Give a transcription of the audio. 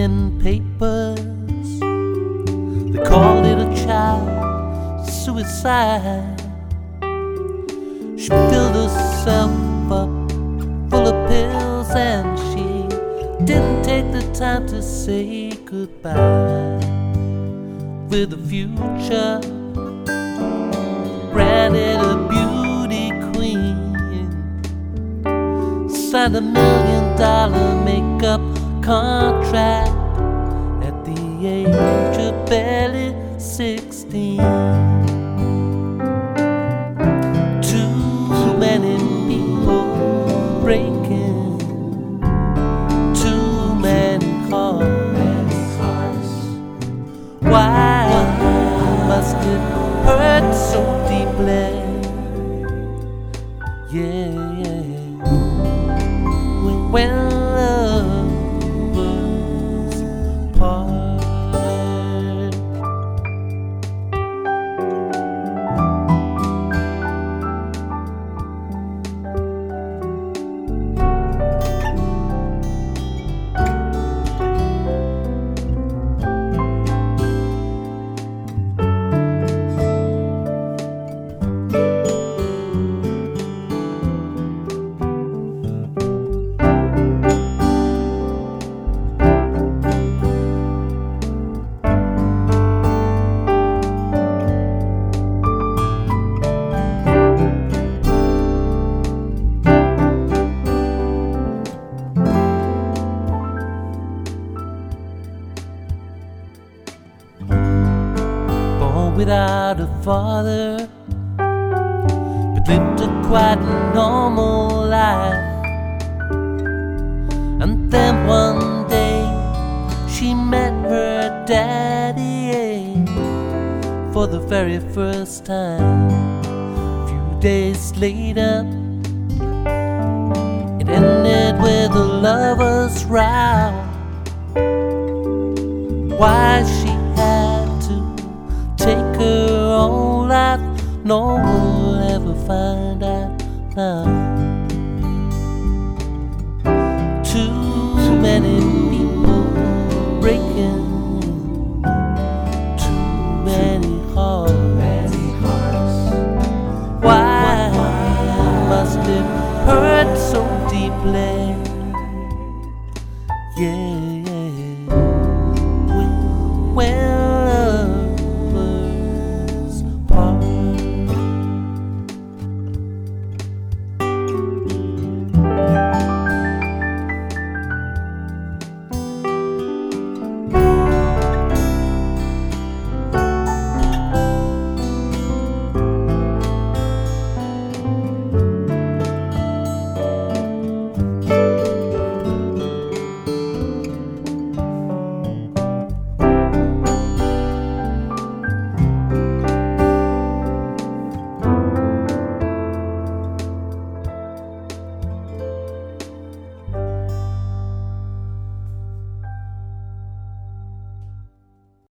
in papers. They called it a child suicide. She filled herself up full of pills, and she didn't take the time to say goodbye. With the future granted a beauty queen, signed $1 million makeup contract at the age of barely 16. Too many people breaking, too many hearts. Why must it hurt so deeply? Yeah, yeah. When lovers part. Without a father, but lived a quite normal life. And then one day she met her daddy for the very first time. A few days later, it ended with a lover's row. Why she had to take her own life, no one will ever find out now. Too many people breaking, too many hearts. Why must it hurt so deeply? Yeah.